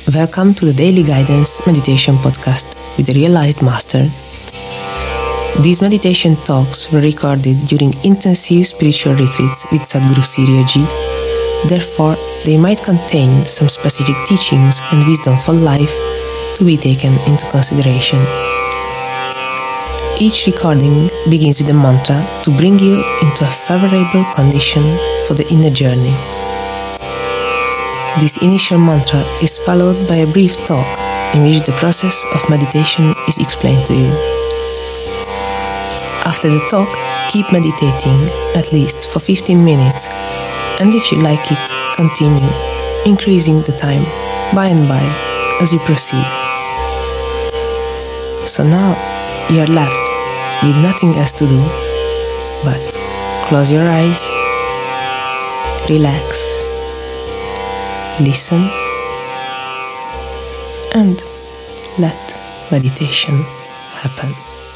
Welcome to the Daily Guidance Meditation Podcast with a Realized Master. These meditation talks were recorded during intensive spiritual retreats with Sadhguru Sirioji. Therefore, they might contain some specific teachings and wisdom for life to be taken into consideration. Each recording begins with a mantra to bring you into a favorable condition for the inner journey. This initial mantra is followed by a brief talk in which the process of meditation is explained to you. After the talk, keep meditating at least for 15 minutes, and if you like it, continue increasing the time by and by as you proceed. So now you are left with nothing else to do but close your eyes, relax, listen, and let meditation happen.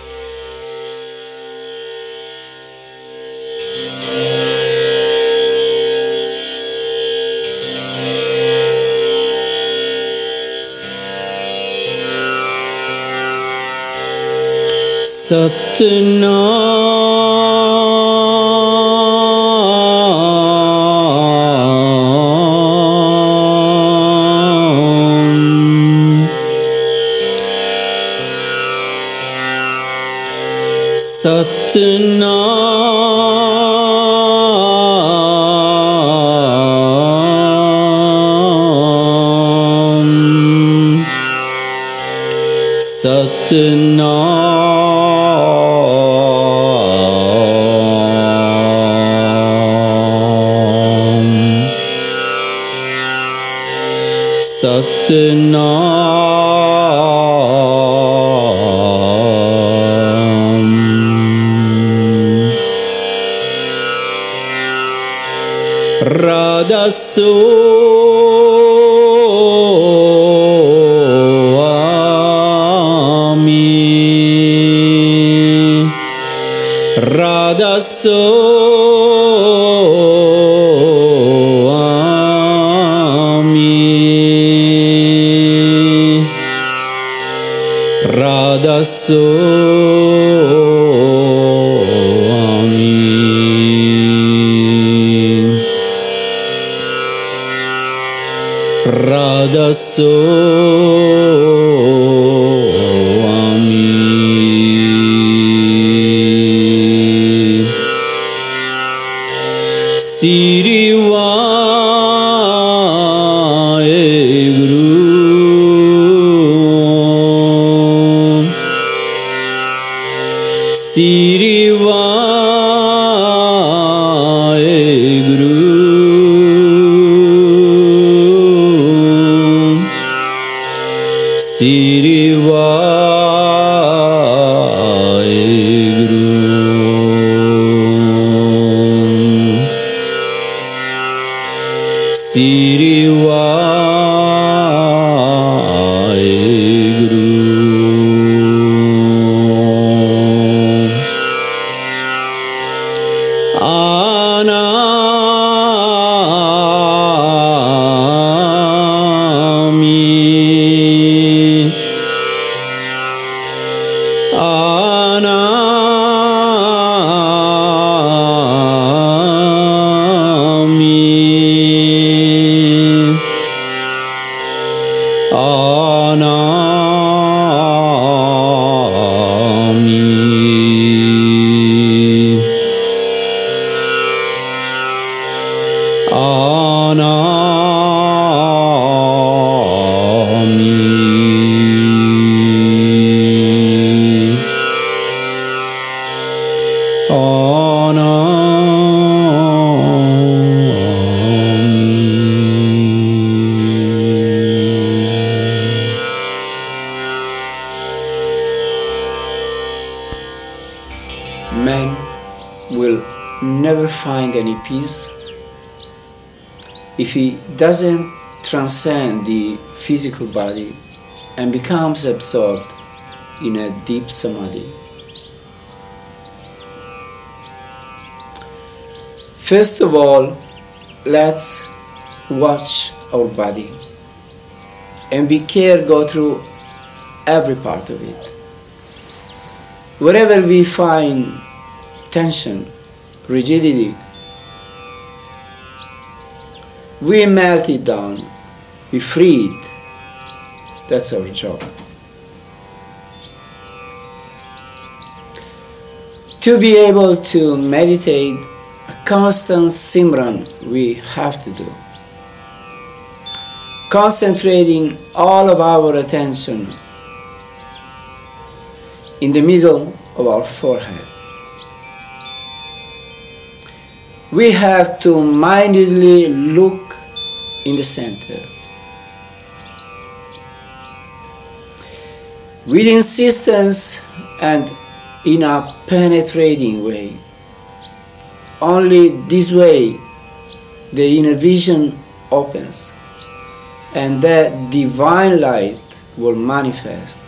Man will never find any peace if he doesn't transcend the physical body and becomes absorbed in a deep samadhi. First of all, let's watch our body. and we care go through every part of it. Wherever we find tension, rigidity, we melt it down, we free it. That's our job. To be able to meditate, a constant simran we have to do. Concentrating all of our attention in the middle of our forehead. We have to mindedly look in the center. With insistence and in a penetrating way. Only this way the inner vision opens and that divine light will manifest.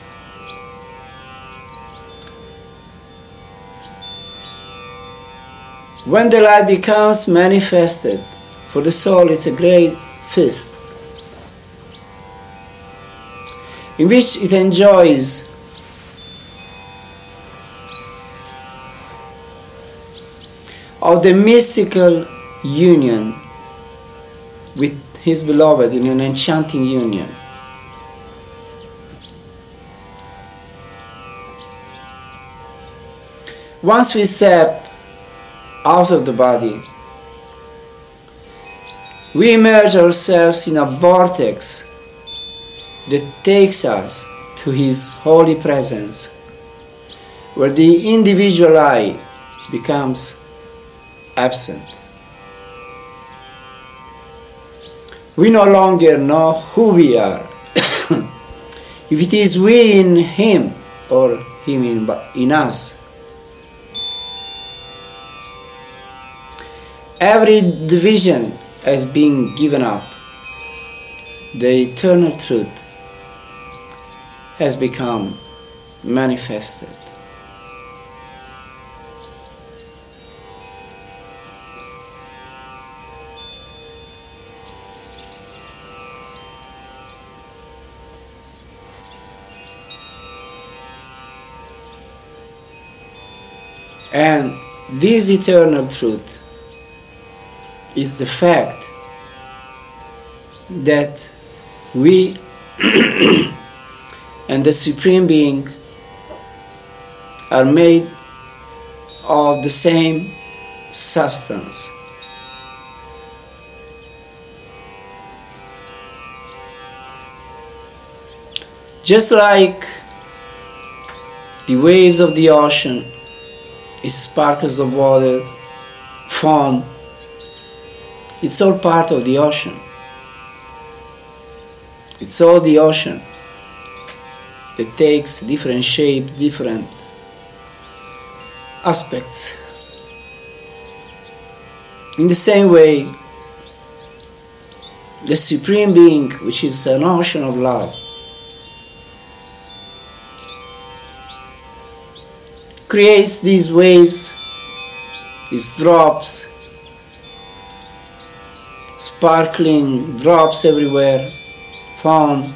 When the light becomes manifested, for the soul it's a great feast in which it enjoys of the mystical union with his beloved in an enchanting union. Once we step out of the body, we immerse ourselves in a vortex that takes us to his holy presence, where the individual I becomes absent. We no longer know who we are, if it is we in him or him in us. Every division has been given up. The eternal truth has become manifested. And this eternal truth is the fact that we and the Supreme Being are made of the same substance. Just like the waves of the ocean, the sparkles of water, foam, it's all part of the ocean. It's all the ocean that takes different shape, different aspects. In the same way, the Supreme Being, which is an ocean of love, creates these waves, these drops, sparkling drops everywhere, foam.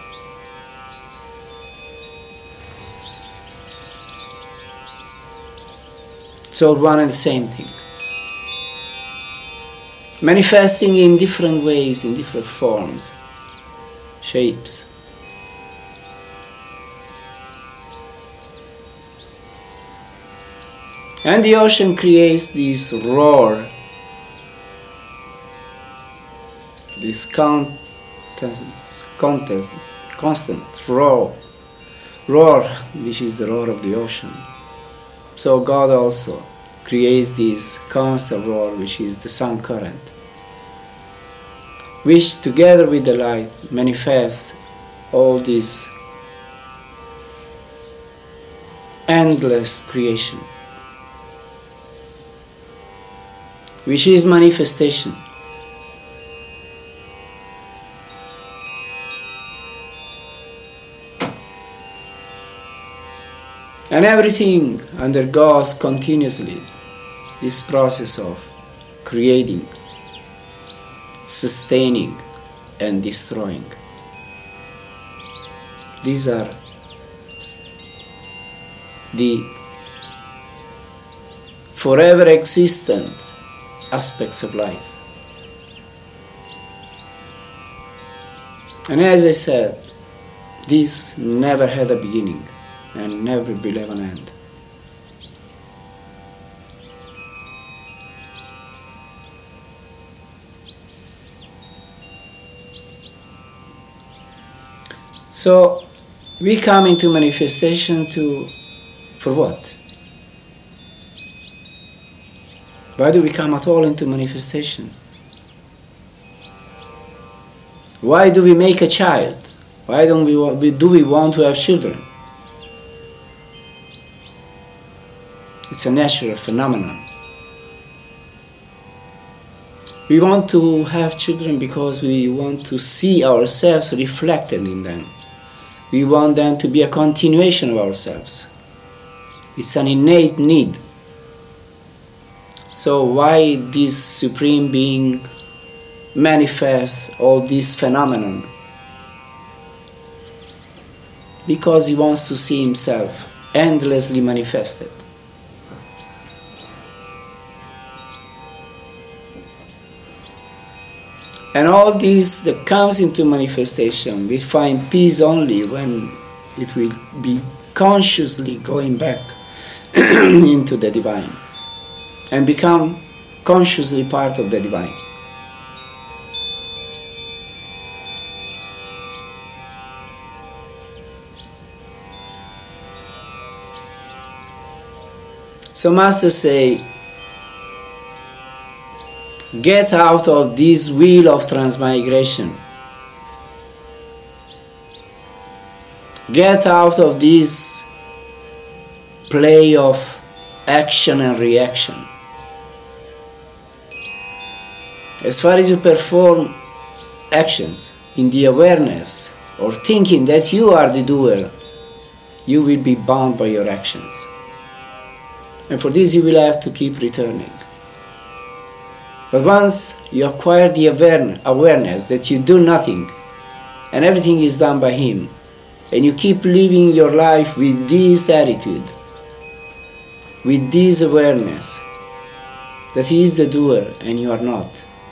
It's all one and the same thing. Manifesting in different ways, in different forms, shapes. And the ocean creates this roar, this constant roar, which is the roar of the ocean. So God also creates this constant roar, which is the sun current, which together with the light manifests all this endless creation, which is manifestation. And everything undergoes continuously this process of creating, sustaining, and destroying. These are the forever existent aspects of life. And as I said, this never had a beginning and never will have an end. So we come into manifestation for what? Why do we come at all into manifestation? Why do we make a child? Why do we want to have children? It's a natural phenomenon. We want to have children because we want to see ourselves reflected in them. We want them to be a continuation of ourselves. It's an innate need. So why this Supreme Being manifests all this phenomenon? Because he wants to see himself endlessly manifested. And all this that comes into manifestation, we find peace only when it will be consciously going back into the divine and become consciously part of the divine. So masters say, get out of this wheel of transmigration. Get out of this play of action and reaction. As far as you perform actions in the awareness or thinking that you are the doer, you will be bound by your actions. And for this you will have to keep returning. But once you acquire the awareness that you do nothing and everything is done by Him, and you keep living your life with this attitude, with this awareness that He is the doer and you are not,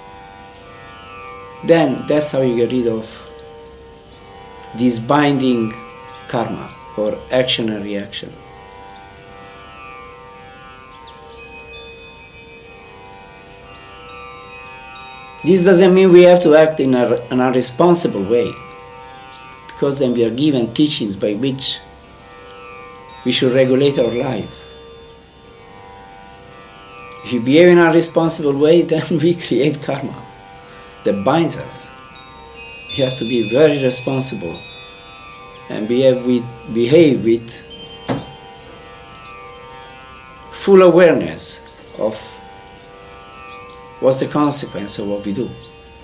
then that's how you get rid of this binding karma or action and reaction. This doesn't mean we have to act in an irresponsible way, because then we are given teachings by which we should regulate our life. If you behave in an irresponsible way, then we create karma that binds us. We have to be very responsible and behave with full awareness of what's the consequence of what we do.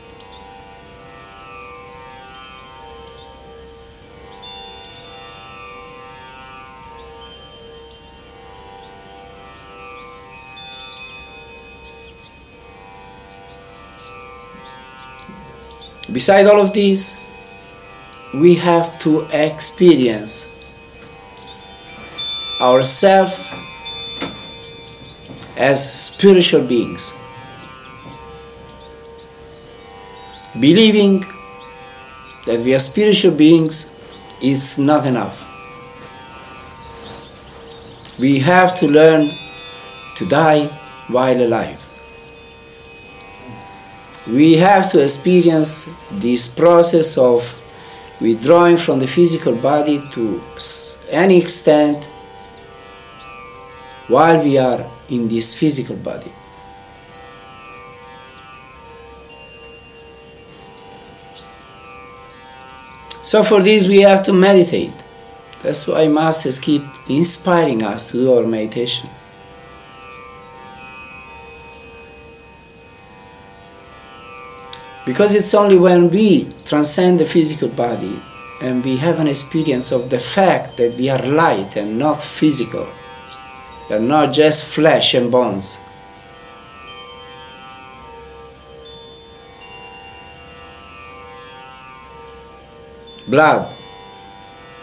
Beside all of this, we have to experience ourselves as spiritual beings. Believing that we are spiritual beings is not enough. We have to learn to die while alive. We have to experience this process of withdrawing from the physical body to any extent while we are in this physical body. So for this we have to meditate. That's why masters keep inspiring us to do our meditation. Because it's only when we transcend the physical body and we have an experience of the fact that we are light and not physical, we are not just flesh and bones, blood,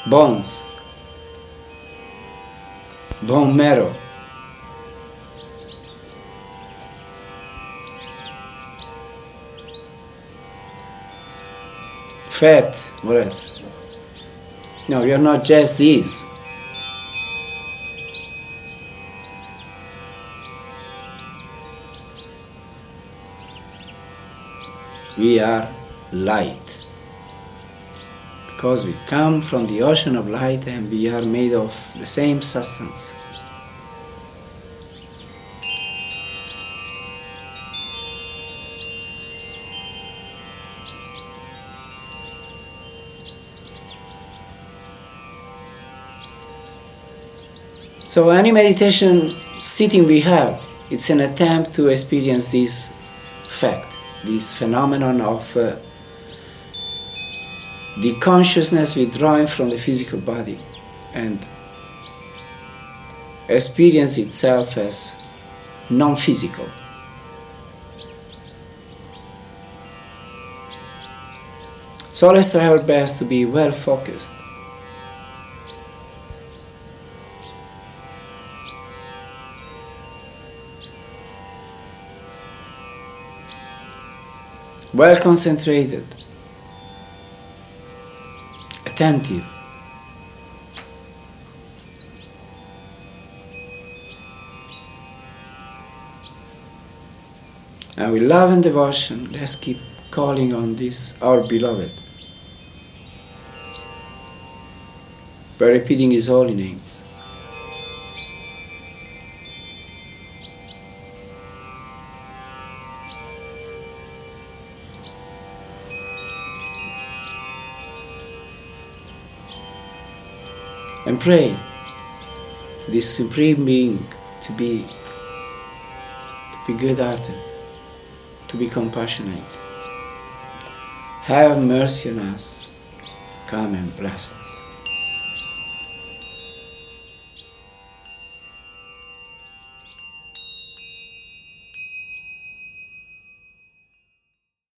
bones, bone marrow, fat, what else? No, we are not just these. We are light. Because we come from the ocean of light and we are made of the same substance. So any meditation sitting we have, it's an attempt to experience this fact, this phenomenon of the consciousness withdrawing from the physical body and experience itself as non-physical. So let's try our best to be well focused. Well concentrated, attentive. And with love and devotion, let's keep calling on this, our beloved, by repeating his holy names. And pray to this Supreme Being to be good-hearted, to be compassionate. Have mercy on us. Come and bless us.